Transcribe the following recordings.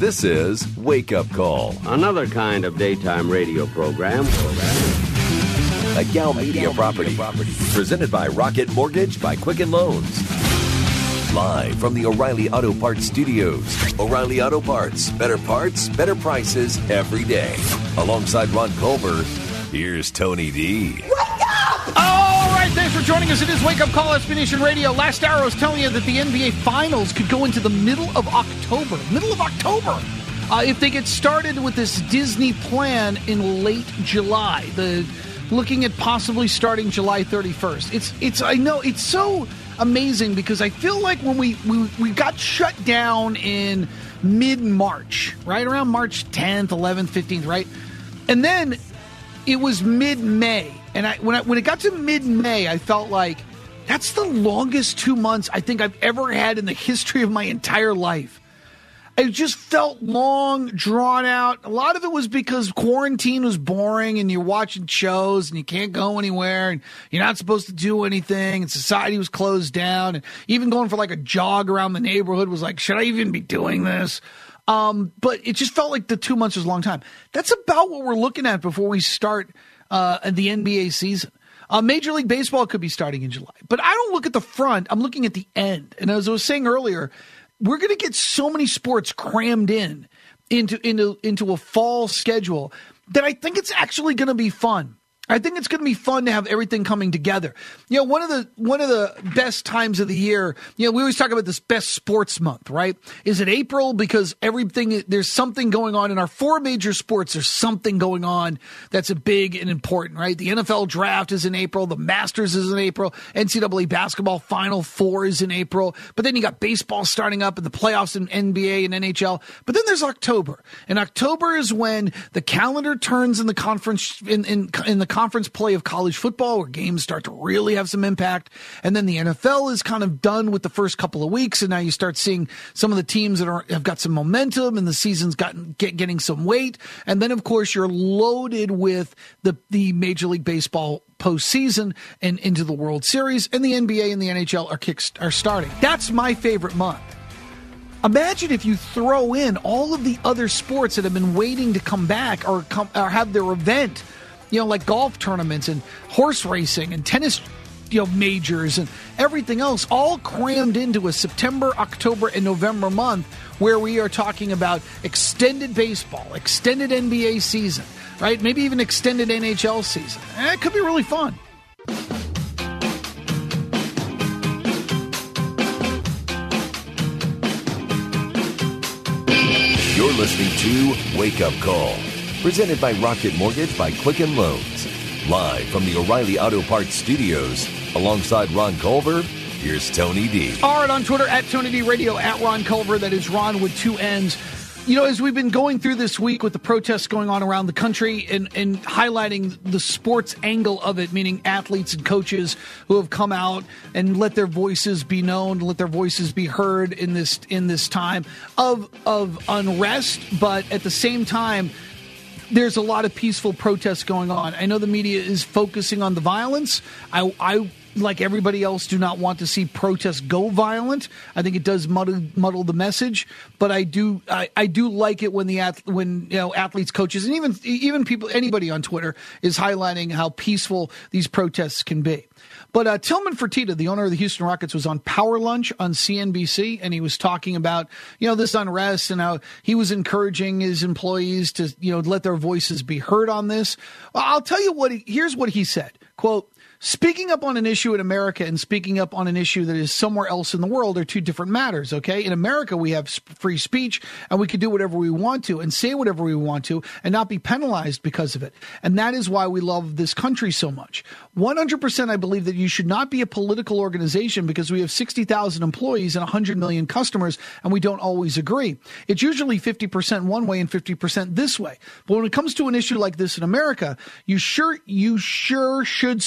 This is Wake Up Call. Another kind of daytime radio program. A Gal Media property. Presented by Rocket Mortgage by Quicken Loans. Live from the O'Reilly Auto Parts Studios. O'Reilly Auto Parts. Better prices every day. Alongside Ron Culver, here's Tony D. Wake up! All right, thanks for joining us. It is Wake Up Call, SB Nation Radio. Last hour I was telling you that the NBA Finals could go into the middle of October. If they get started with this Disney plan in late July. Looking at possibly starting July 31st. I know it's so amazing because I feel like when we got shut down in mid-March, right around March 10th, 11th, 15th, right? And then it was mid-May. And when it got to mid-May, I felt like that's the longest 2 months I think I've ever had in the history of my entire life. It just felt long, drawn out. A lot of it was because quarantine was boring and you're watching shows and you can't go anywhere and you're not supposed to do anything and society was closed down. And even going for like a jog around the neighborhood was like, should I even be doing this? But it just felt like the 2 months was a long time. That's about what we're looking at before we start the NBA season. Major League Baseball could be starting in July. But I don't look at the front. I'm looking at the end. And as I was saying earlier, we're going to get so many sports crammed into a fall schedule that I think it's actually going to be fun. I think it's going to be fun to have everything coming together. You know, one of the best times of the year, you know, we always talk about this best sports month, right? Is it April? Because there's something going on in our four major sports. There's something going on that's a big and important, right? The NFL draft is in April. The Masters is in April. NCAA basketball Final Four is in April. But then you got baseball starting up and the playoffs in NBA and NHL. But then there's October. And October is when the calendar turns in the conference, in the conference play of college football, where games start to really have some impact. And then the NFL is kind of done with the first couple of weeks, and now you start seeing some of the teams that have got some momentum, and the season's getting some weight. And then, of course, you're loaded with the Major League Baseball postseason and into the World Series, and the NBA and the NHL are starting. That's my favorite month. Imagine if you throw in all of the other sports that have been waiting to come back or have their event. You know, like golf tournaments and horse racing and tennis, majors and everything else, all crammed into a September, October, and November month where we are talking about extended baseball, extended NBA season, right? Maybe even extended NHL season. It could be really fun. You're listening to Wake Up Call. Presented by Rocket Mortgage by Quicken Loans. Live from the O'Reilly Auto Parts Studios. Alongside Ron Culver, here's Tony D. All right, on Twitter, at Tony D Radio, at Ron Culver. That is Ron with two N's. You know, as we've been going through this week with the protests going on around the country and highlighting the sports angle of it, meaning athletes and coaches who have come out and let their voices be known, let their voices be heard in this time of unrest, but at the same time, there's a lot of peaceful protests going on. I know the media is focusing on the violence. I like everybody else, do not want to see protests go violent. I think it does muddle the message. But I do like it when athletes, coaches, and even people, anybody on Twitter is highlighting how peaceful these protests can be. But Tillman Fertitta, the owner of the Houston Rockets, was on Power Lunch on CNBC, and he was talking about, this unrest and how he was encouraging his employees to, let their voices be heard on this. I'll tell you here's what he said. Quote, speaking up on an issue in America and speaking up on an issue that is somewhere else in the world are two different matters, okay? In America, we have free speech, and we can do whatever we want to and say whatever we want to and not be penalized because of it. And that is why we love this country so much. 100% I believe that you should not be a political organization because we have 60,000 employees and 100 million customers, and we don't always agree. It's usually 50% one way and 50% this way. But when it comes to an issue like this in America, you sure should speak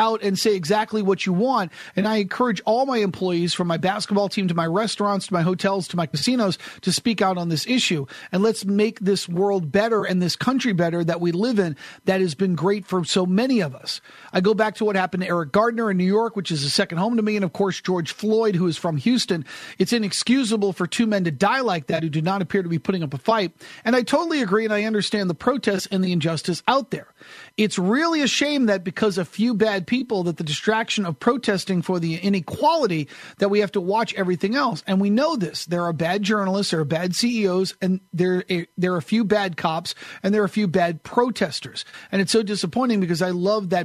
out and say exactly what you want. And I encourage all my employees, from my basketball team to my restaurants, to my hotels, to my casinos, to speak out on this issue. And let's make this world better and this country better that we live in, that has been great for so many of us. I go back to what happened to Eric Gardner in New York, which is a second home to me. And of course, George Floyd, who is from Houston. It's inexcusable for two men to die like that who do not appear to be putting up a fight. And I totally agree, and I understand the protests and the injustice out there. It's really a shame that because a few bad people, that the distraction of protesting for the inequality, that we have to watch everything else. And we know this. There are bad journalists, there are bad CEOs, and there are a few bad cops, and there are a few bad protesters. And it's so disappointing because I love that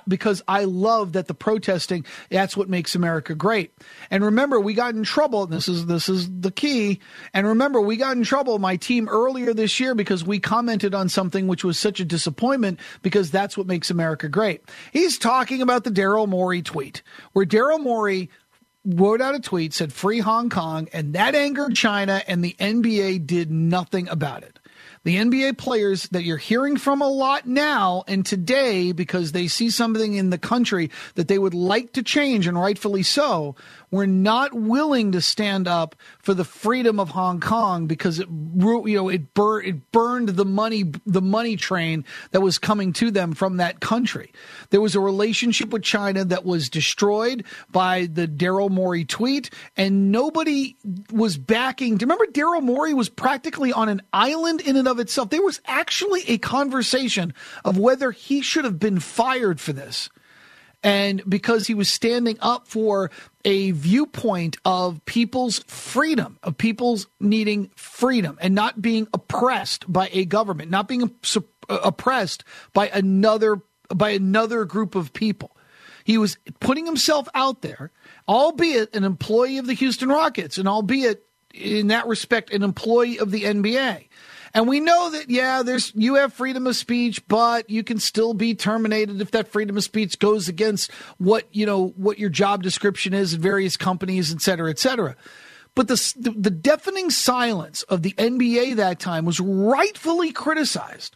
the protesting, that's what makes America great. And remember, we got in trouble. This is the key. And remember, we got in trouble, my team, earlier this year because we commented on something which was such a disappointment, because that's what makes America great. He's talking about the Daryl Morey tweet, where Daryl Morey wrote out a tweet, said free Hong Kong, and that angered China, and the NBA did nothing about it. The NBA players that you're hearing from a lot now and today, because they see something in the country that they would like to change, and rightfully so, were not willing to stand up for the freedom of Hong Kong, because it burned the money train that was coming to them from that country. There was a relationship with China that was destroyed by the Daryl Morey tweet, and nobody was backing. Do you remember Daryl Morey was practically on an island in and of itself? There was actually a conversation of whether he should have been fired for this. And because he was standing up for a viewpoint of people's freedom, of people's needing freedom and not being oppressed by a government, not being oppressed by another group of people. He was putting himself out there, albeit an employee of the Houston Rockets, and albeit in that respect an employee of the NBA. And we know that, you have freedom of speech, but you can still be terminated if that freedom of speech goes against what your job description is in various companies, et cetera, et cetera. But the deafening silence of the NBA that time was rightfully criticized.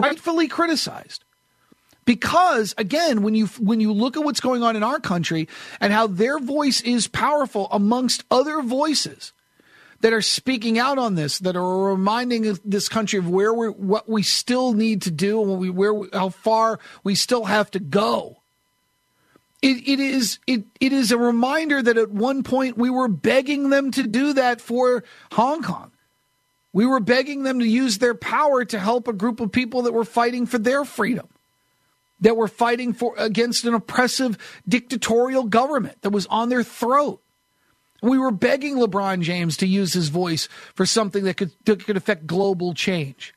Because, again, when you look at what's going on in our country and how their voice is powerful amongst other voices that are speaking out on this, that are reminding this country of what we still need to do and how far we still have to go. It is a reminder that at one point we were begging them to do that for Hong Kong. We were begging them to use their power to help a group of people that were fighting for their freedom, that were fighting against an oppressive dictatorial government that was on their throat. We were begging LeBron James to use his voice for something that could affect global change.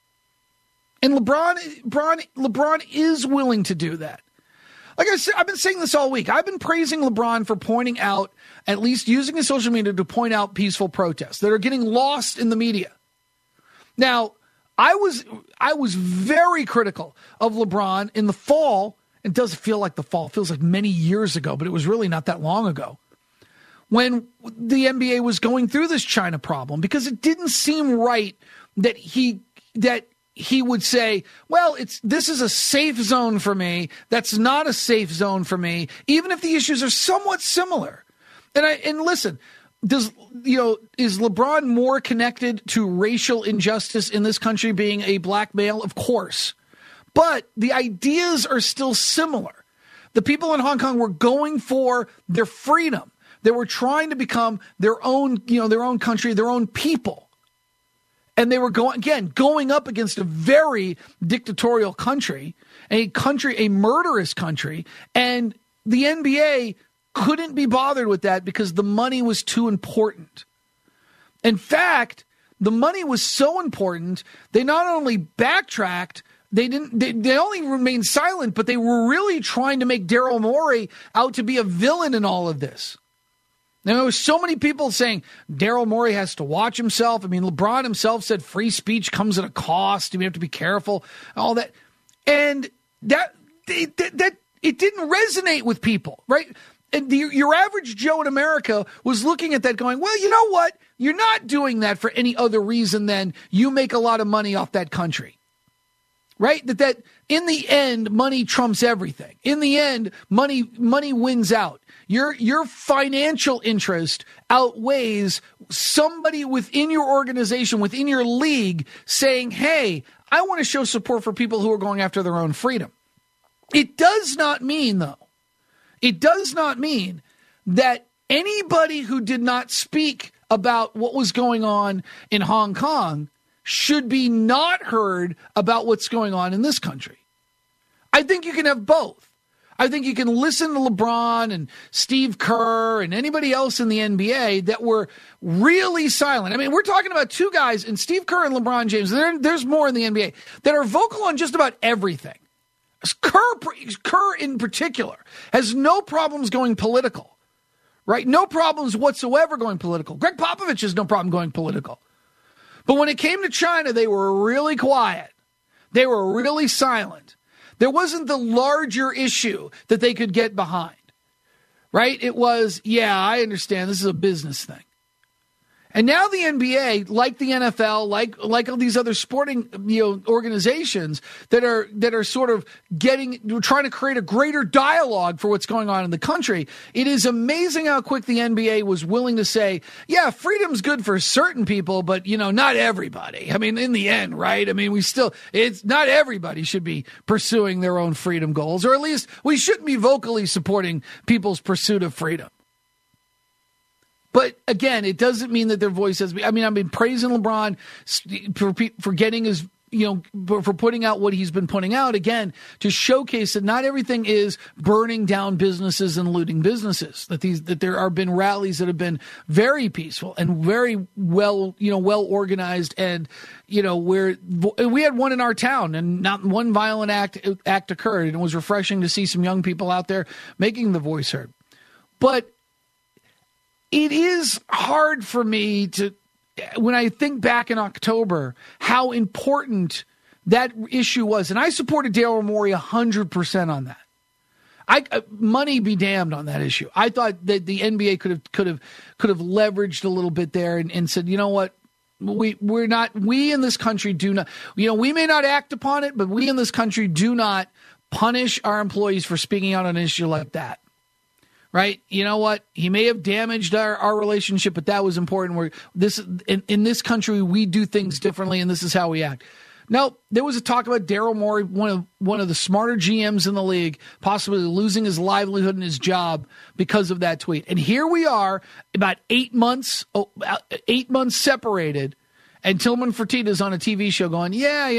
And LeBron is willing to do that. Like I said, I've been saying this all week. I've been praising LeBron for pointing out, at least using his social media to point out peaceful protests that are getting lost in the media. Now, I was very critical of LeBron in the fall. It doesn't feel like the fall. It feels like many years ago, but it was really not that long ago, when the NBA was going through this China problem, because it didn't seem right that he would say, well, this is a safe zone for me. That's not a safe zone for me, even if the issues are somewhat similar. And listen, is LeBron more connected to racial injustice in this country, being a black male? Of course. But the ideas are still similar. The people in Hong Kong were going for their freedom. They were trying to become their own country, their own people. And they were going up against a very dictatorial country, a murderous country. And the NBA couldn't be bothered with that because the money was too important. In fact, the money was so important, they not only backtracked, they only remained silent, but they were really trying to make Daryl Morey out to be a villain in all of this. Now, there were so many people saying Daryl Morey has to watch himself. I mean, LeBron himself said free speech comes at a cost. We have to be careful, all that. And that it didn't resonate with people, right? And your average Joe in America was looking at that going, well, you know what? You're not doing that for any other reason than you make a lot of money off that country, right? That in the end, money trumps everything. In the end, money wins out. Your financial interest outweighs somebody within your organization, within your league, saying, hey, I want to show support for people who are going after their own freedom. It does not mean, though, that anybody who did not speak about what was going on in Hong Kong should be not heard about what's going on in this country. I think you can have both. I think you can listen to LeBron and Steve Kerr and anybody else in the NBA that were really silent. I mean, we're talking about two guys, and Steve Kerr and LeBron James, there's more in the NBA, that are vocal on just about everything. Kerr in particular has no problems going political, right? No problems whatsoever going political. Greg Popovich has no problem going political. But when it came to China, they were really quiet. They were really silent. There wasn't the larger issue that they could get behind, right? It was, yeah, I understand this is a business thing. And now the NBA, like the NFL, like all these other sporting organizations that are sort of trying to create a greater dialogue for what's going on in the country. It is amazing how quick the NBA was willing to say, yeah, freedom's good for certain people, but not everybody. I mean, in the end, right? I mean, it's not everybody should be pursuing their own freedom goals, or at least we shouldn't be vocally supporting people's pursuit of freedom. But again, it doesn't mean that their voice has. I mean, I've been praising LeBron for getting his, for putting out what he's been putting out again to showcase that not everything is burning down businesses and looting businesses. That there have been rallies that have been very peaceful and very well organized, and where we had one in our town and not one violent act occurred, and it was refreshing to see some young people out there making the voice heard. But it is hard for me when I think back in October, how important that issue was. And I supported Daryl Morey 100% on that. Money be damned on that issue. I thought that the NBA could have leveraged a little bit there and said, you know what? We in this country do not, we may not act upon it, but we in this country do not punish our employees for speaking out on an issue like that. Right? You know what? He may have damaged our relationship, but that was important. In this country, we do things differently, and this is how we act. Now, there was a talk about Daryl Morey, one of the smarter GMs in the league, possibly losing his livelihood and his job because of that tweet. And here we are, about 8 months separated, and Tillman Fertitta's on a TV show going,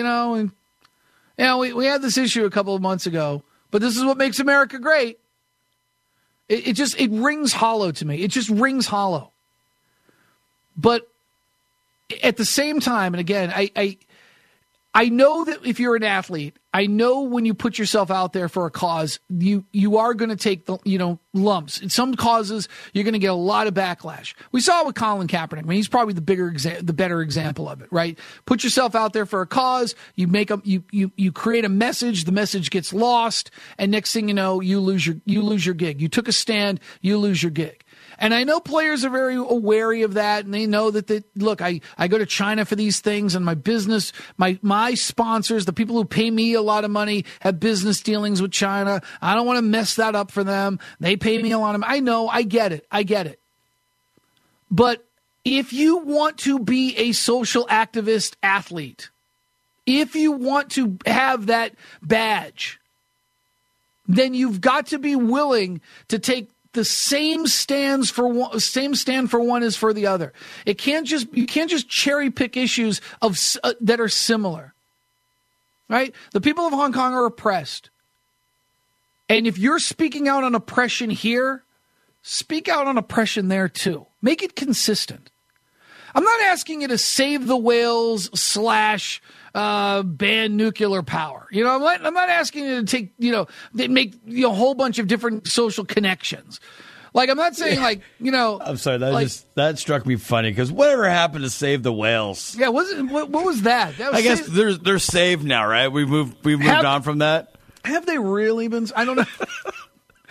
we had this issue a couple of months ago, but this is what makes America great. It rings hollow to me. It just rings hollow. But at the same time, and again, I know that if you're an athlete, I know when you put yourself out there for a cause, you are going to take the lumps. In some causes, you're going to get a lot of backlash. We saw it with Colin Kaepernick. I mean, he's probably the better example of it, right? Put yourself out there for a cause. You you create a message. The message gets lost, and next thing you know, you lose your gig. You took a stand. You lose your gig. And I know players are very wary of that, and they know that look, I go to China for these things, and my business, my sponsors, the people who pay me a lot of money, have business dealings with China. I don't want to mess that up for them. They pay me a lot of money. I know, I get it. But if you want to be a social activist athlete, if you want to have that badge, then you've got to be willing to take the same stand for one as for the other. You can't just cherry pick issues that are similar, right? The people of Hong Kong are oppressed, and if you're speaking out on oppression here, speak out on oppression there too. Make it consistent. I'm not asking you to save the whales / ban nuclear power. I'm not asking you to take, make a whole bunch of different social connections. Like, I'm not saying I'm sorry, that struck me funny, because whatever happened to save the whales? Yeah, what was that? I guess they're saved now, right? We've moved on from that. Have they really been? I don't know.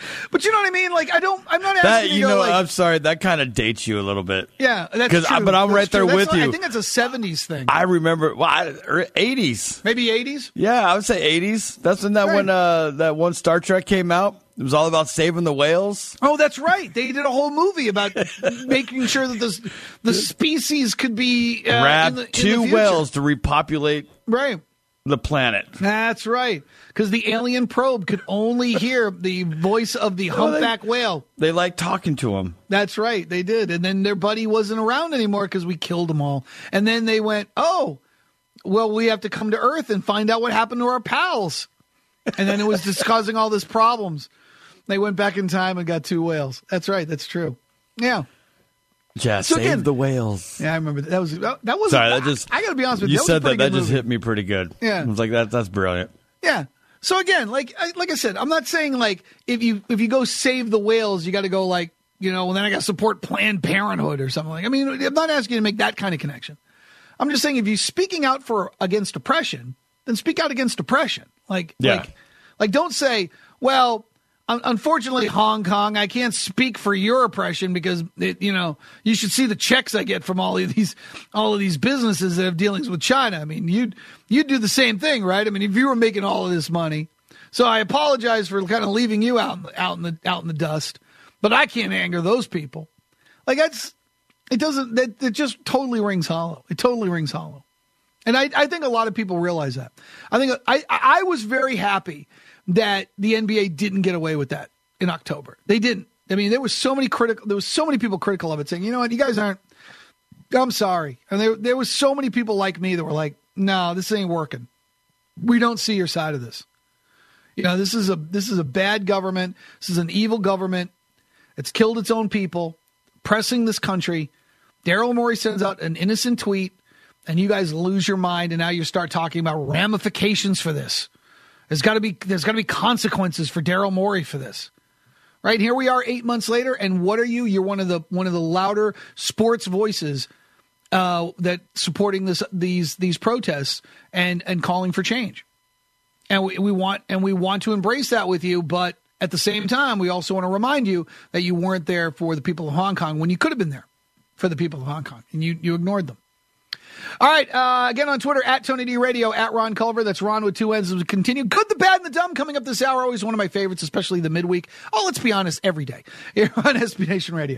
But you know what I mean? Like, I'm not asking you to go, like, I'm sorry, that kind of dates you a little bit. Yeah, that's true. But I'm right there with you. I think that's a 70s thing. I remember, 80s. Maybe 80s? Yeah, I would say 80s. That's when that one Star Trek came out. It was all about saving the whales. Oh, that's right. They did a whole movie about making sure that the species could be grab two whales to repopulate the planet. That's right. Because the alien probe could only hear the voice of the humpback whale. They liked talking to him. That's right. They did. And then their buddy wasn't around anymore because we killed them all. And then they went, oh, well, we have to come to Earth and find out what happened to our pals. And then it was just causing all these problems. They went back in time and got two whales. That's right. That's true. Yeah. Yeah, so save the whales. Yeah, I remember that. That was. Sorry, I got to be honest with you. You said that just hit me pretty good. Yeah, I was like, that's brilliant. Yeah. So again, like I said, I'm not saying like if you go save the whales, you got to go like well then I got to support Planned Parenthood or something like. I mean, I'm not asking you to make that kind of connection. I'm just saying if you're speaking out against oppression, then speak out against oppression. Like don't say, well, unfortunately, Hong Kong, I can't speak for your oppression because you should see the checks I get from all of these businesses that have dealings with China. I mean, you'd do the same thing, right? I mean, if you were making all of this money, so I apologize for kind of leaving you out in the dust, but I can't anger those people. Like it just totally rings hollow. It totally rings hollow, and I think a lot of people realize that. I think I was very happy that the NBA didn't get away with that in October. They didn't. I mean, there was so many people critical of it, saying, you know what, you guys aren't. I'm sorry, and there was so many people like me that were like, no, this ain't working. We don't see your side of this. This is a bad government. This is an evil government. It's killed its own people, pressing this country. Daryl Morey sends out an innocent tweet, and you guys lose your mind, and now you start talking about ramifications for this. There's got to be consequences for Daryl Morey for this, right? Here we are 8 months later, and what are you? You're one of the louder sports voices that supporting these protests and calling for change, and we want to embrace that with you, but at the same time, we also want to remind you that you weren't there for the people of Hong Kong when you could have been there for the people of Hong Kong, and you ignored them. All right, again on Twitter, at Tony D Radio, at Ron Culver. That's Ron with two N's. As we continue. Good, the bad, and the dumb coming up this hour. Always one of my favorites, especially the midweek. Oh, let's be honest, every day here on SB Nation Radio.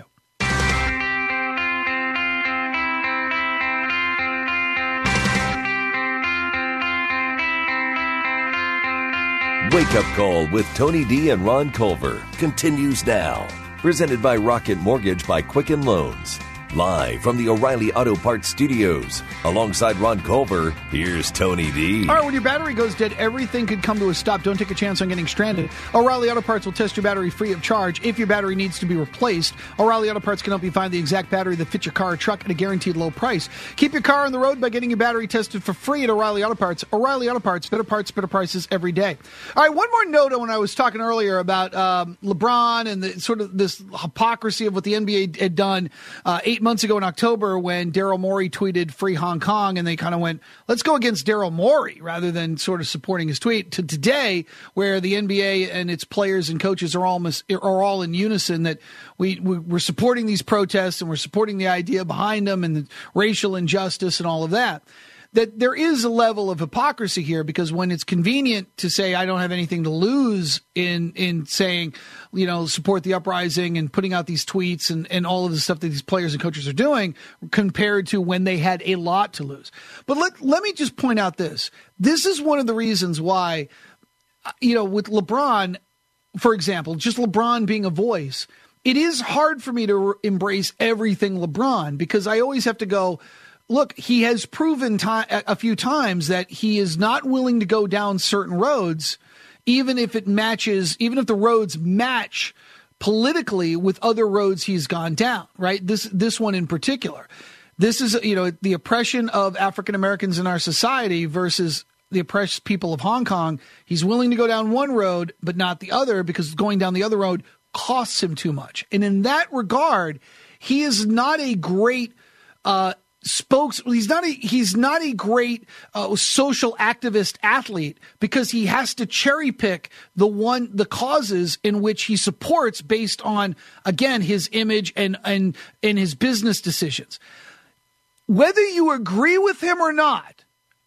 Wake Up Call with Tony D and Ron Culver continues now. Presented by Rocket Mortgage by Quicken Loans. Live from the O'Reilly Auto Parts Studios. Alongside Ron Culver, here's Tony D. All right, when your battery goes dead, everything could come to a stop. Don't take a chance on getting stranded. O'Reilly Auto Parts will test your battery free of charge. If your battery needs to be replaced, O'Reilly Auto Parts can help you find the exact battery that fits your car or truck at a guaranteed low price. Keep your car on the road by getting your battery tested for free at O'Reilly Auto Parts. O'Reilly Auto Parts, better prices every day. All right, one more note on when I was talking earlier about LeBron and the sort of this hypocrisy of what the NBA had done 8 months ago in October when Daryl Morey tweeted free Hong Kong, and they kind of went, let's go against Daryl Morey rather than sort of supporting his tweet, to today where the NBA and its players and coaches are all in unison that we're supporting these protests and we're supporting the idea behind them and the racial injustice and all of that. That there is a level of hypocrisy here, because when it's convenient to say I don't have anything to lose in saying, support the uprising and putting out these tweets and all of the stuff that these players and coaches are doing, compared to when they had a lot to lose. But let me just point out this. This is one of the reasons why, with LeBron, for example, just LeBron being a voice, it is hard for me to embrace everything LeBron, because I always have to go, look, he has proven a few times that he is not willing to go down certain roads, even if the roads match politically with other roads he's gone down, right? This one in particular. This is, the oppression of African Americans in our society versus the oppressed people of Hong Kong. He's willing to go down one road, but not the other, because going down the other road costs him too much. And in that regard, he is not a great he's not a great social activist athlete because he has to cherry pick the causes in which he supports based on, again, his image and his business decisions. Whether you agree with him or not,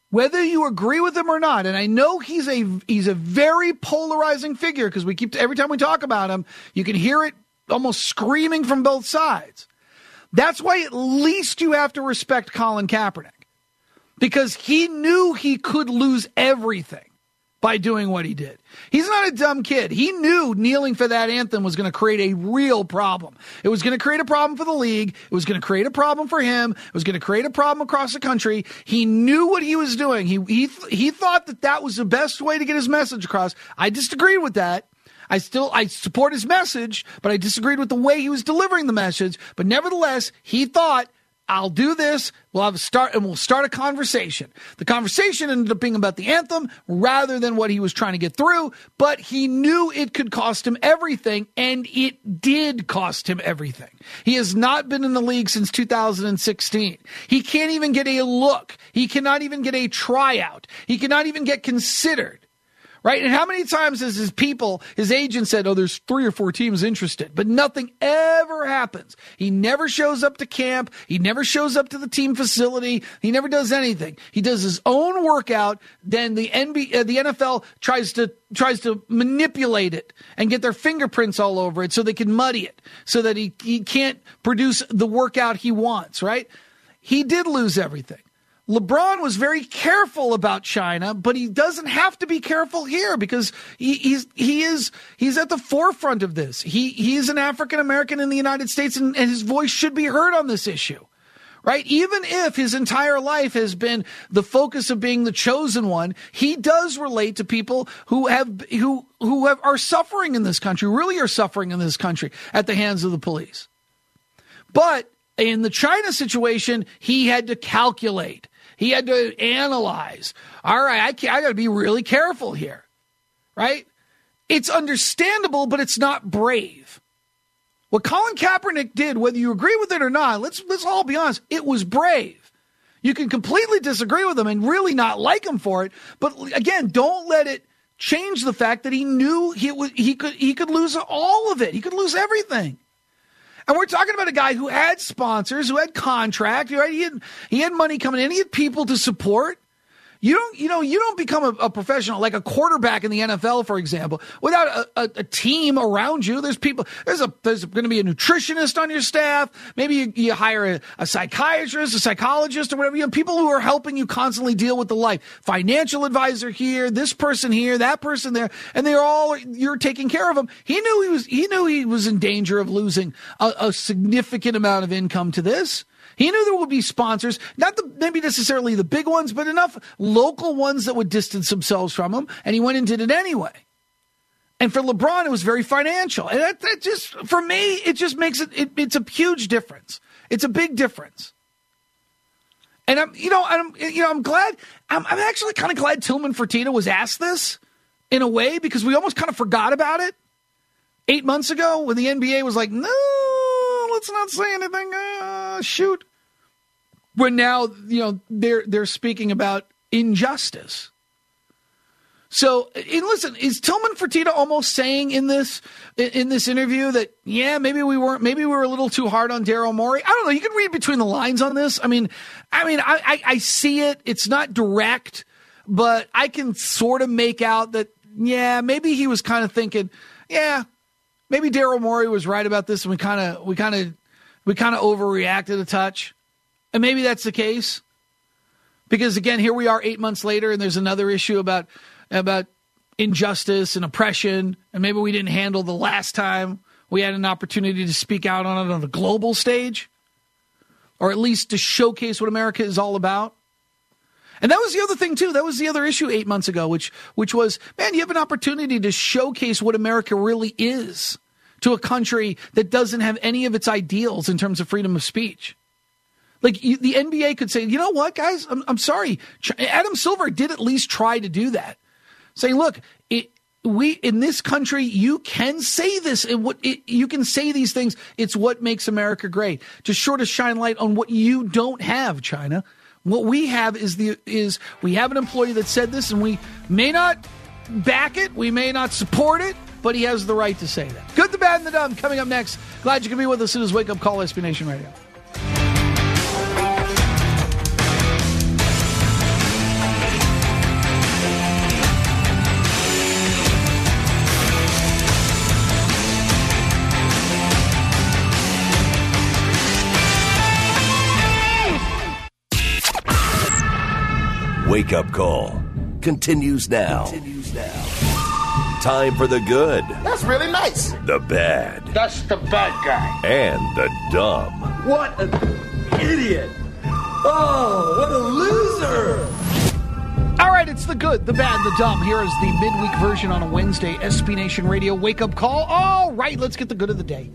and I know he's a very polarizing figure because every time we talk about him, you can hear it almost screaming from both sides. That's why at least you have to respect Colin Kaepernick, because he knew he could lose everything by doing what he did. He's not a dumb kid. He knew kneeling for that anthem was going to create a real problem. It was going to create a problem for the league. It was going to create a problem for him. It was going to create a problem across the country. He knew what he was doing. He thought that was the best way to get his message across. I disagreed with that. I support his message, but I disagreed with the way he was delivering the message. But nevertheless, he thought, I'll do this. We'll start a conversation. The conversation ended up being about the anthem rather than what he was trying to get through. But he knew it could cost him everything, and it did cost him everything. He has not been in the league since 2016. He can't even get a look. He cannot even get a tryout. He cannot even get considered. Right? And how many times has his agent said, there's 3 or 4 teams interested, but nothing ever happens. He never shows up to camp. He never shows up to the team facility. He never does anything. He does his own workout. Then the NFL tries to manipulate it and get their fingerprints all over it so they can muddy it so that he can't produce the workout he wants, right? He did lose everything. LeBron was very careful about China, but he doesn't have to be careful here because he's at the forefront of this. He is an African American in the United States, and his voice should be heard on this issue, right? Even if his entire life has been the focus of being the chosen one, he does relate to people who are suffering in this country, really are suffering in this country at the hands of the police. But in the China situation, he had to calculate. He had to analyze. All right, I got to be really careful here, right? It's understandable, but it's not brave. What Colin Kaepernick did, whether you agree with it or not, let's all be honest, it was brave. You can completely disagree with him and really not like him for it, but again, don't let it change the fact that he knew he could lose all of it. He could lose everything. And we're talking about a guy who had sponsors, who had contract, right? He had money coming in. He had people to support. You don't become a professional like a quarterback in the NFL, for example, without a team around you. There's people. There's going to be a nutritionist on your staff. Maybe you hire a psychiatrist, a psychologist, or whatever. People who are helping you constantly deal with the life. Financial advisor here, this person here, that person there, and you're taking care of them. He knew he was in danger of losing a significant amount of income to this. He knew there would be sponsors, not maybe necessarily the big ones, but enough local ones that would distance themselves from him, and he went and did it anyway. And for LeBron, it was very financial. And that just, for me, it just makes it's a huge difference. It's a big difference. And I'm glad, I'm actually kind of glad Tillman Fertitta was asked this in a way, because we almost kind of forgot about it 8 months ago when the NBA was like, no, let's not say anything. Shoot. When now, they're speaking about injustice. So, listen, is Tillman Fertitta almost saying in this interview that, maybe we were a little too hard on Daryl Morey? I don't know. You can read between the lines on this. I see it. It's not direct, but I can sort of make out that, maybe he was kind of thinking, maybe Daryl Morey was right about this, and we kind of overreacted a touch. And maybe that's the case. Because again, here we are 8 months later, and there's another issue about injustice and oppression, and maybe we didn't handle the last time we had an opportunity to speak out on it on the global stage, or at least to showcase what America is all about. And that was the other thing, too. That was the other issue 8 months ago, which was, man, you have an opportunity to showcase what America really is to a country that doesn't have any of its ideals in terms of freedom of speech. Like, the NBA could say, you know what, guys, I'm sorry. Adam Silver did at least try to do that. Saying, look, in this country, you can say this. You can say these things. It's what makes America great. Just sure to shine light on what you don't have, China. What we have is we have an employee that said this, and we may not back it, we may not support it, but he has the right to say that. Good, the bad, and the dumb. Coming up next. Glad you can be with us. It is Wake Up Call, SB Nation Radio. Wake Up Call continues now. Time for the good, That's really nice. the bad, That's the bad guy. and the dumb. What an idiot! Oh, what a loser! All right, it's the good, the bad, the dumb. Here is the midweek version on a Wednesday, SB Nation Radio Wake Up Call. All right, let's get the good of the day.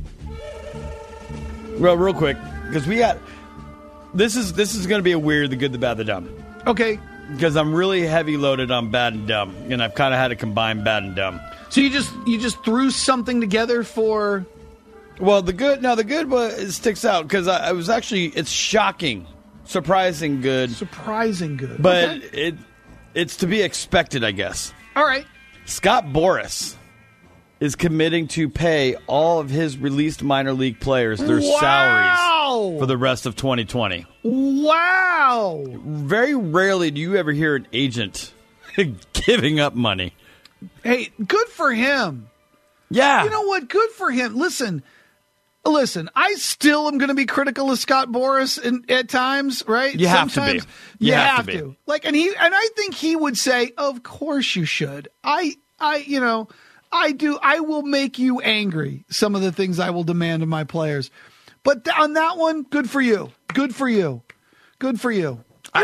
Well, real quick, because we got this is going to be a weird, the good, the bad, the dumb. Okay. Because I'm really heavy loaded on bad and dumb, and I've kind of had to combine bad and dumb. So you just threw something together for... Well, the good it sticks out because I was actually, it's shocking, surprising good, But okay. It's to be expected, I guess. All right. Scott Boras is committing to pay all of his released minor league players their salaries for the rest of 2020. Wow. Very rarely do you ever hear an agent giving up money. Hey, good for him. Yeah. You know what? Good for him. Listen, I still am going to be critical of Scott Boras at times, right? You have to be. You have to. Like, and I think he would say, "Of course you should." I do. I will make you angry. Some of the things I will demand of my players, but on that one, good for you. Good for you. Good for you.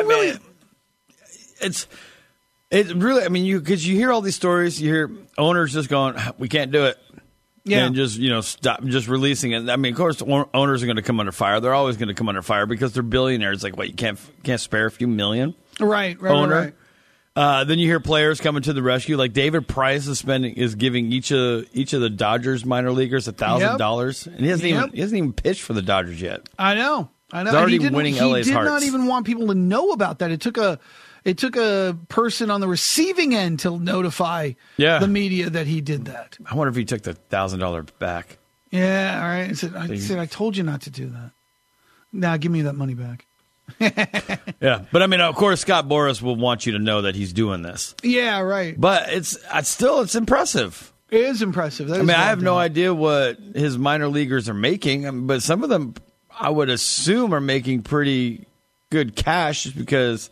It's really. I mean, because you hear all these stories, you hear owners just going, "We can't do it." Yeah. And just, stop just releasing it. I mean, of course, owners are going to come under fire. They're always going to come under fire because they're billionaires. Like, what, you can't spare a few million? Right. Owner. Right. Then you hear players coming to the rescue. Like David Price is giving each of the Dodgers minor leaguers $1,000, and he hasn't even pitched for the Dodgers yet. I know. He's already winning LA's hearts. He did not even want people to know about that. It took a person on the receiving end to notify the media that he did that. I wonder if he took the $1,000 back. Yeah, all right. I said, I told you not to do that. Now give me that money back. Yeah, but I mean, of course, Scott Boras will want you to know that he's doing this. Yeah, right. But it's impressive. It is impressive. I have no idea what his minor leaguers are making, but some of them, I would assume, are making pretty good cash just because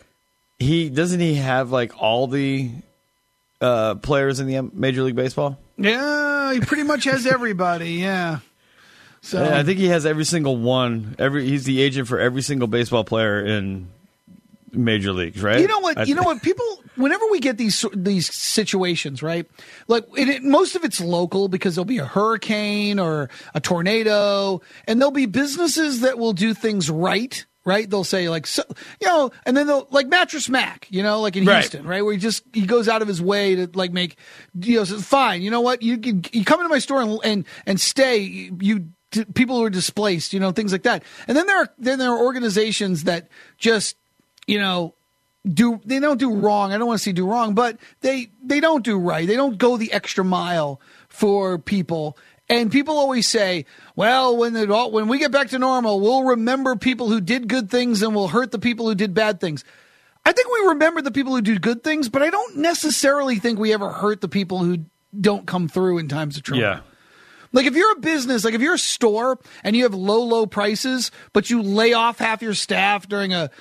doesn't he have like all the players in the Major League Baseball? Yeah, he pretty much has everybody. Yeah. So I think he has every single one. He's the agent for every single baseball player in major leagues, right? You know what? People, whenever we get these situations, right? Like most of it's local because there'll be a hurricane or a tornado, and there'll be businesses that will do things right. Right? They'll say and then they'll like Mattress Mac, like in Houston, right? Where he goes out of his way to like make, says, fine. You know what? You come into my store and stay. People who are displaced, things like that. And then there are organizations that just, they don't do wrong. I don't want to say do wrong, but they don't do right. They don't go the extra mile for people. And people always say, well, when we get back to normal, we'll remember people who did good things and we'll hurt the people who did bad things. I think we remember the people who do good things, but I don't necessarily think we ever hurt the people who don't come through in times of trouble. Yeah. Like if you're a business, like if you're a store and you have low prices, but you lay off half your staff during a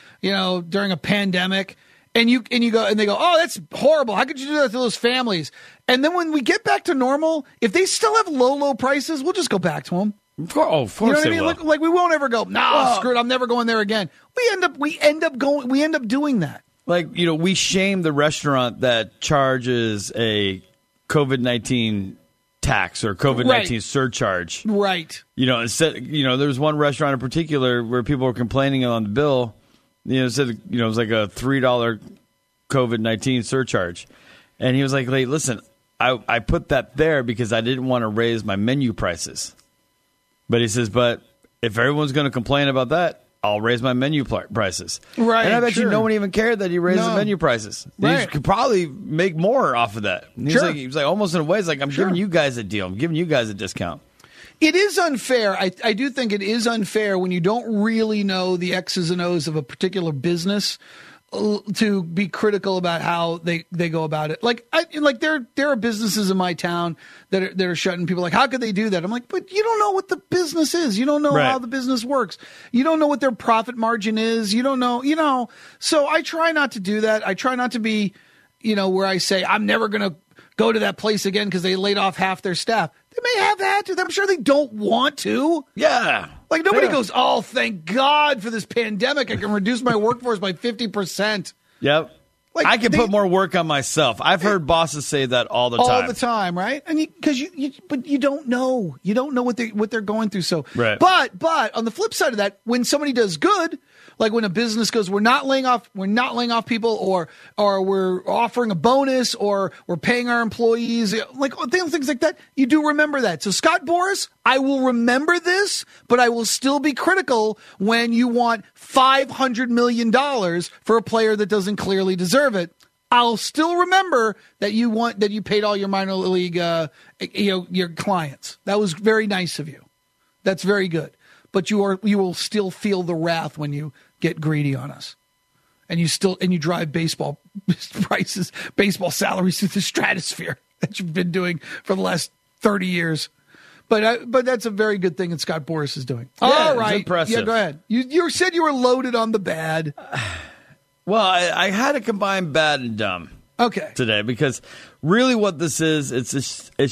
pandemic, and they go, oh, that's horrible. How could you do that to those families? And then when we get back to normal, if they still have low prices, we'll just go back to them. Of course, you know what I mean? Like we won't ever go, screw it, I'm never going there again. We end up doing that. Like, we shame the restaurant that charges a COVID-19 tax or COVID-19 surcharge. Right. Instead, there was one restaurant in particular where people were complaining on the bill. It said, it was like a $3 COVID-19 surcharge. And he was like, "Hey, listen, I put that there because I didn't want to raise my menu prices." But he says, "But if everyone's going to complain about that, I'll raise my menu prices." Right. And I bet sure. you no one even cared that he raised the menu prices. Right. He could probably make more off of that. He's Sure. like, he was like, almost in a way, it's like, I'm giving you guys a deal. I'm giving you guys a discount. It is unfair. I do think it is unfair when you don't really know the X's and O's of a particular business to be critical about how they go about it. Like there are businesses in my town that are shutting. People like, how could they do that? I'm like, but you don't know what the business is. You don't know how the business works. You don't know what their profit margin is. You don't know, So I try not to do that. I try not to be, where I say I'm never going to go to that place again because they laid off half their staff. They may have had to. I'm sure they don't want to. Yeah. Like nobody goes, oh, thank God for this pandemic. I can reduce my workforce by 50%. Yep. Like I can put more work on myself. I've heard bosses say that all the time. All the time, right? And but you don't know. You don't know what they're going through. So, right. But on the flip side of that, when somebody does good, like when a business goes, we're not laying off people, or we're offering a bonus, or we're paying our employees, like things like that. You do remember that. So Scott Boras, I will remember this, but I will still be critical when you want $500 million for a player that doesn't clearly deserve it. I'll still remember that you paid all your minor league, your clients. That was very nice of you. That's very good. But you will still feel the wrath when you get greedy on us, and you drive baseball prices, baseball salaries through the stratosphere that you've been doing for the last 30 years. But that's a very good thing that Scott Boras is doing. Yeah, all right, it's impressive. Yeah, go ahead. You said you were loaded on the bad. Well, I had to combine bad and dumb. Okay. Today, because really what this is, it's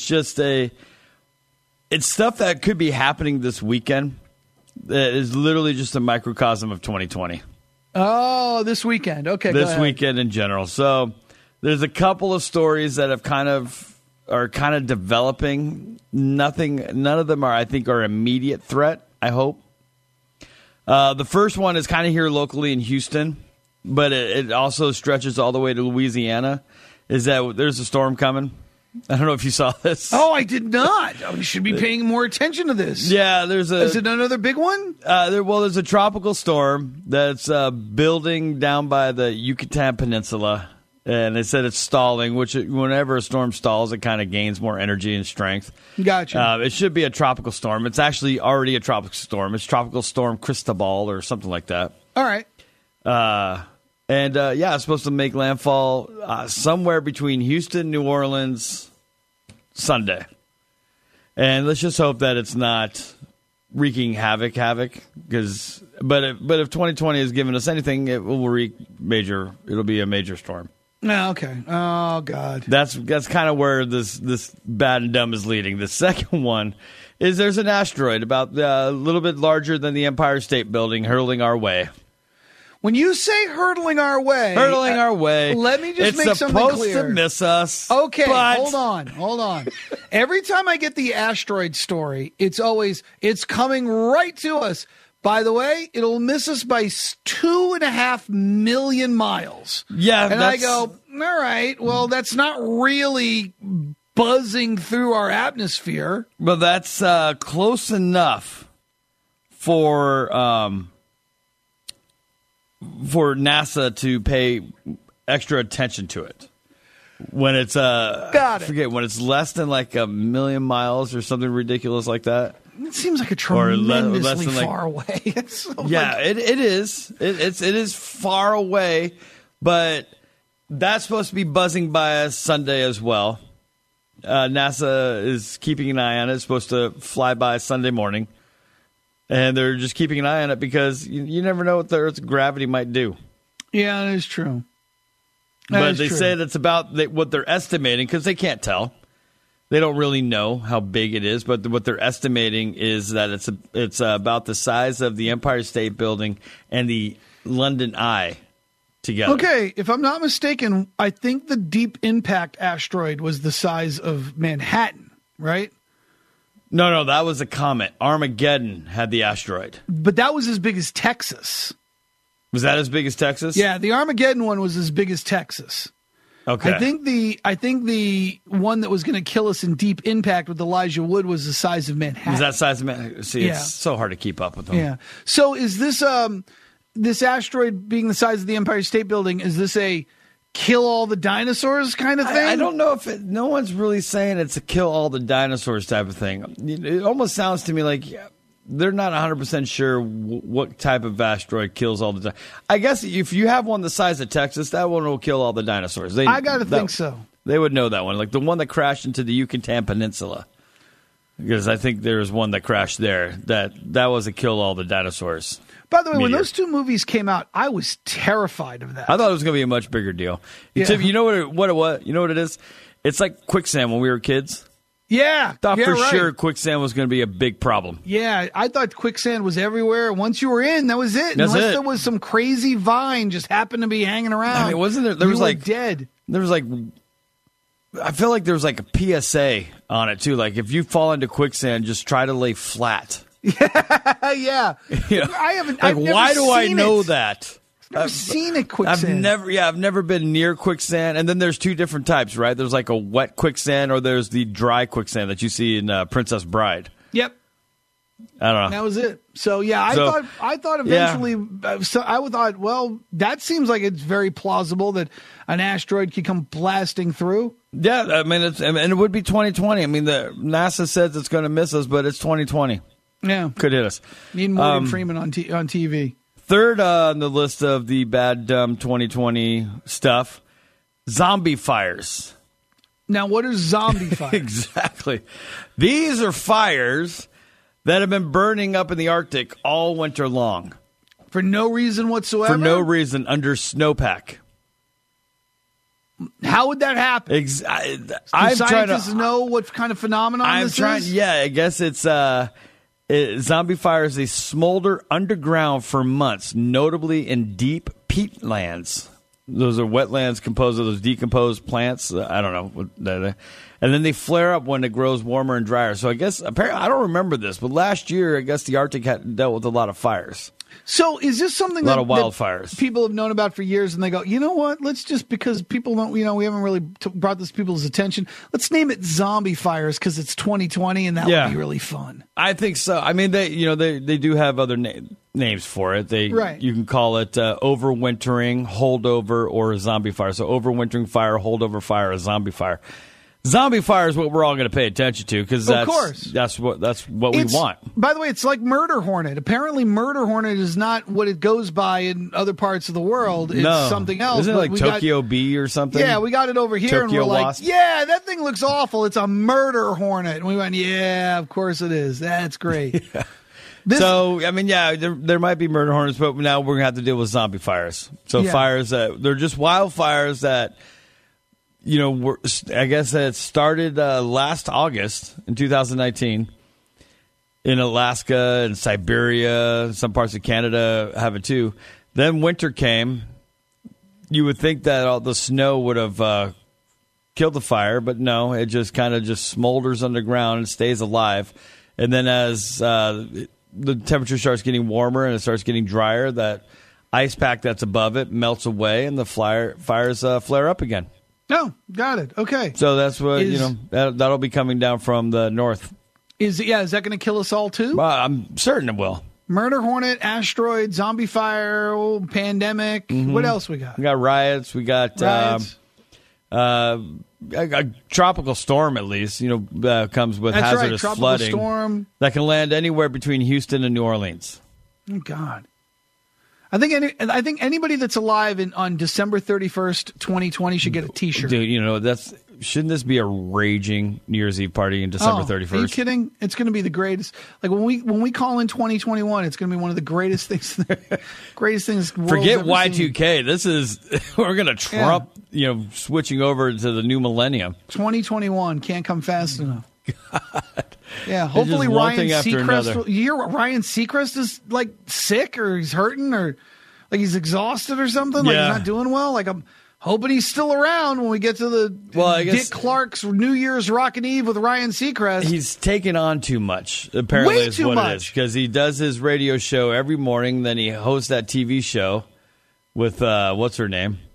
stuff that could be happening this weekend. That is literally just a microcosm of 2020. Oh, this weekend. Okay, this weekend in general. So there's a couple of stories that are kind of developing. None of them I think are immediate threat, I hope. The first one is kind of here locally in Houston, but it also stretches all the way to Louisiana. Is that there's a storm coming? I don't know if you saw this. Oh, I did not. We should be paying more attention to this. Yeah, is it another big one? There's a tropical storm that's building down by the Yucatan Peninsula, and they said it's stalling, which whenever a storm stalls, it kind of gains more energy and strength. Gotcha. It should be a tropical storm. It's actually already a tropical storm. It's Tropical Storm Cristobal or something like that. All right. It's supposed to make landfall somewhere between Houston, New Orleans, Sunday. And let's just hope that it's not wreaking havoc. But if 2020 has given us anything, it will it'll be a major storm. Oh, okay. Oh, God. That's kind of where this bad and dumb is leading. The second one is there's an asteroid about a little bit larger than the Empire State Building hurtling our way. When you say hurtling our way, let me just make something clear. It's supposed to miss us. Okay, but... hold on. Every time I get the asteroid story, it's coming right to us. By the way, it'll miss us by 2.5 million miles. Yeah, and I go, all right, well, that's not really buzzing through our atmosphere. But that's close enough for NASA to pay extra attention to it. When it's when it's less than like 1 million miles or something ridiculous like that. It seems like a tremendously far away. It is. It is far away, but that's supposed to be buzzing by us Sunday as well. NASA is keeping an eye on it. It's supposed to fly by Sunday morning. And they're just keeping an eye on it because you never know what the Earth's gravity might do. Yeah, that is true. But they say that's about what they're estimating because they can't tell. They don't really know how big it is, but what they're estimating is that it's about the size of the Empire State Building and the London Eye together. Okay, if I'm not mistaken, I think the Deep Impact asteroid was the size of Manhattan, right? No, that was a comet. Armageddon had the asteroid. But that was as big as Texas. Was that as big as Texas? Yeah, the Armageddon one was as big as Texas. Okay. I think the one that was going to kill us in Deep Impact with Elijah Wood was the size of Manhattan. Is that size of Manhattan? See, Yeah. it's so hard to keep up with them. Yeah. So is this this asteroid being the size of the Empire State Building? Is this a kill all the dinosaurs kind of thing? I don't know if no one's really saying it's a kill all the dinosaurs type of thing. It almost sounds to me like they're not 100% sure what type of asteroid kills all the dinosaurs. I guess if you have one the size of Texas, that one will kill all the dinosaurs. I got to think so. They would know that one. Like the one that crashed into the Yucatan Peninsula. Because I think there was one that crashed there. That was a kill all the dinosaurs. By the way, when meteor. those two movies came out, I was terrified of that. I thought it was going to be a much bigger deal. Yeah. You know what it was? You know what it is? It's like quicksand when we were kids. Yeah. Thought for right. sure quicksand was going to be a big problem. Yeah, I thought quicksand was everywhere. Once you were in, that was it. That's Unless it. there was some crazy vine just happened to be hanging around. I mean, wasn't there? There you was were like dead. There was like. I feel like there was like a PSA on it too. Like if you fall into quicksand, just try to lay flat. Yeah. You know? I haven't. Like, I've never why do I seen know it. that? I've never seen a quicksand. I've never been near quicksand. And then there's two different types, right? There's like a wet quicksand or there's the dry quicksand that you see in Princess Bride. Yep. I don't know. That was it. So yeah, I thought eventually. I thought, well, that seems like it's very plausible that an asteroid could come blasting through. Yeah, I mean, and it would be 2020. I mean, the NASA says it's going to miss us, but it's 2020. Yeah, Could hit us. need Morgan Freeman on TV. Third on the list of the bad, dumb 2020 stuff, zombie fires. Now, what are zombie fires? Exactly. These are fires that have been burning up in the Arctic all winter long. For no reason whatsoever? For no reason, under snowpack. How would that happen? Do scientists know what kind of phenomenon this is? Yeah, I guess it's zombie fires. They smolder underground for months, notably in deep peatlands. Those are wetlands composed of those decomposed plants. I don't know. And then they flare up when it grows warmer and drier. So I guess, apparently, I don't remember this, but last year, I guess the Arctic had dealt with a lot of fires. So is this something A lot of wildfires. that people have known about for years and they go, you know what, let's just, because people don't, we haven't really brought this to people's attention, let's name it zombie fires because it's 2020 and that would be really fun. I think so. I mean, they do have other names for it. You can call it overwintering, holdover, or a zombie fire. So overwintering fire, holdover fire, a zombie fire. Zombie fire is what we're all going to pay attention to because that's what we want. By the way, it's like murder hornet. Apparently, murder hornet is not what it goes by in other parts of the world. It's something else. Isn't it like Tokyo Bee or something? Yeah, we got it over here, and we're Wasp? like, yeah, that thing looks awful. It's a murder hornet. And we went, yeah, of course it is. That's great. Yeah. So, I mean, yeah, there might be murder hornets, but now we're going to have to deal with zombie fires. So fires they're just wildfires that... I guess it started last August in 2019 in Alaska and Siberia. Some parts of Canada have it too. Then winter came. You would think that all the snow would have killed the fire, but no, it just kind of smolders underground and stays alive. And then as the temperature starts getting warmer and it starts getting drier, that ice pack that's above it melts away and the fires flare up again. No, got it. Okay. So that's what, that'll be coming down from the north. Is that going to kill us all too? I'm certain it will. Murder hornet, asteroid, zombie fire, pandemic. Mm-hmm. What else we got? We got riots. We got a tropical storm, at least, comes with hazardous flooding. Storm. That can land anywhere between Houston and New Orleans. Oh, God. I think anybody that's alive on December 31st, 2020 should get a T-shirt. Dude, shouldn't this be a raging New Year's Eve party in December 31st? Are you kidding? It's going to be the greatest. Like when we call in 2021, it's going to be one of the greatest things. Greatest things. Forget Y2K. This is we're going to Trump. Switching over to the new millennium. 2021 can't come fast enough. God. Yeah, hopefully Ryan Seacrest. You hear Ryan Seacrest is like sick or he's hurting or like he's exhausted or something. Like he's not doing well. Like I'm hoping he's still around when we get to the Dick Clark's New Year's Rockin' Eve with Ryan Seacrest. He's taken on too much. Apparently, Way is too what much. it is because he does his radio show every morning. Then he hosts that TV show with what's her name.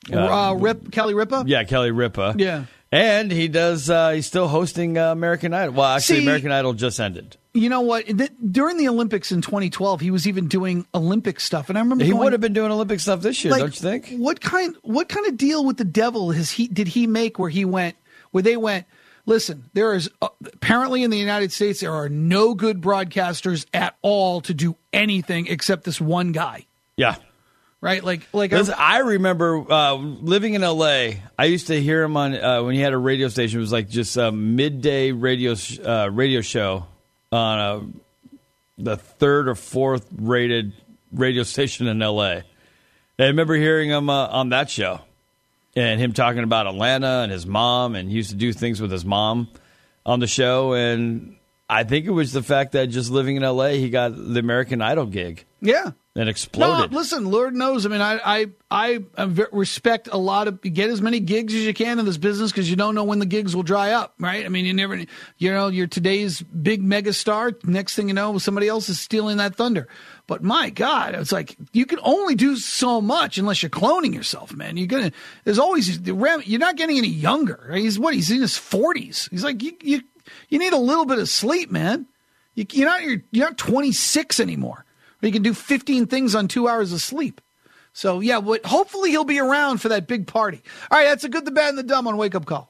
Kelly Ripa? Yeah, Kelly Ripa. Yeah. And he does. He's still hosting American Idol. Well, actually, American Idol just ended. You know what? During the Olympics in 2012, he was even doing Olympic stuff, and I remember he would have been doing Olympic stuff this year, don't you think? What kind of deal with the devil did he make where they went? Listen, there is apparently in the United States there are no good broadcasters at all to do anything except this one guy. Yeah. Right, Listen, I remember living in L.A. I used to hear him on when he had a radio station. It was like just a midday radio show on the third or fourth rated radio station in L.A. I remember hearing him on that show and him talking about Atlanta and his mom, and he used to do things with his mom on the show. And I think it was the fact that just living in L.A., he got the American Idol gig. Yeah. And exploded. No, listen, Lord knows. I mean, I respect a lot of get as many gigs as you can in this business because you don't know when the gigs will dry up, right? I mean, you're today's big mega star. Next thing you know, somebody else is stealing that thunder. But my God, it's like you can only do so much unless you're cloning yourself, man. There's always you're not getting any younger. Right? He's in his 40s. He's like you need a little bit of sleep, man. You're not 26 anymore. You can do 15 things on 2 hours of sleep. So, yeah, hopefully he'll be around for that big party. All right, that's the good, the bad, and the dumb on Wake Up Call.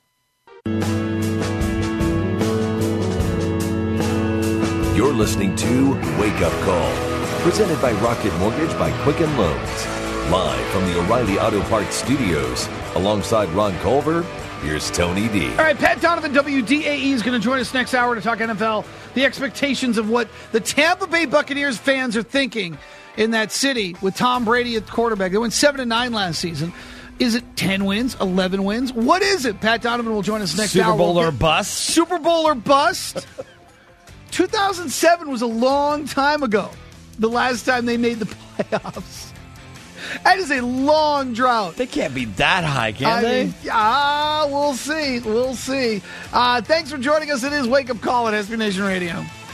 You're listening to Wake Up Call, presented by Rocket Mortgage by Quicken Loans. Live from the O'Reilly Auto Parts Studios, alongside Ron Culver, here's Tony D. All right, Pat Donovan, WDAE, is going to join us next hour to talk NFL, the expectations of what the Tampa Bay Buccaneers fans are thinking in that city with Tom Brady at the quarterback. They went 7-9 last season. Is it 10 wins, 11 wins? What is it? Pat Donovan will join us next hour. Super Bowl or bust? Super Bowl or bust? 2007 was a long time ago. The last time they made the playoffs. That is a long drought. They can't be that high, can they? We'll see. We'll see. Thanks for joining us. It is Wake Up Call at SB Nation Radio.